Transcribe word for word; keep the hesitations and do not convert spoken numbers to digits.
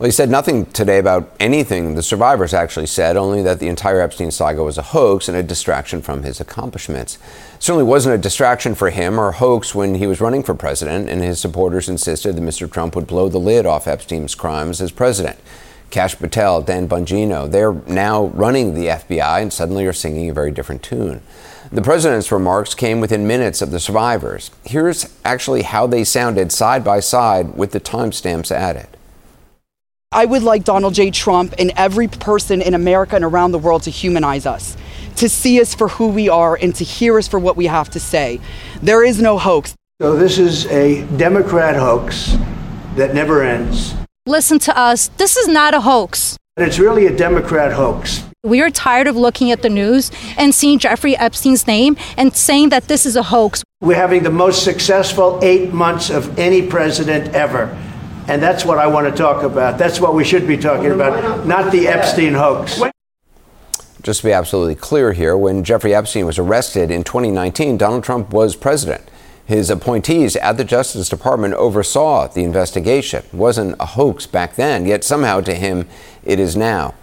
Well, he said nothing today about anything the survivors actually said, only that the entire Epstein saga was a hoax and a distraction from his accomplishments. It certainly wasn't a distraction for him or a hoax when he was running for president, and his supporters insisted that Mister Trump would blow the lid off Epstein's crimes as president. Kash Patel, Dan Bongino, they're now running the F B I and suddenly are singing a very different tune. The president's remarks came within minutes of the survivors. Here's actually how they sounded side by side with the timestamps added. I would like Donald J. Trump and every person in America and around the world to humanize us, to see us for who we are and to hear us for what we have to say. There is no hoax. So this is a Democrat hoax that never ends. Listen to us. This is not a hoax. It's really a Democrat hoax. We are tired of looking at the news and seeing Jeffrey Epstein's name and saying that this is a hoax. We're having the most successful eight months of any president ever. And that's what I want to talk about. That's what we should be talking about, not the Epstein hoax. Just to be absolutely clear here, when Jeffrey Epstein was arrested in twenty nineteen, Donald Trump was president. His appointees at the Justice Department oversaw the investigation. It wasn't a hoax back then, yet somehow to him it is now.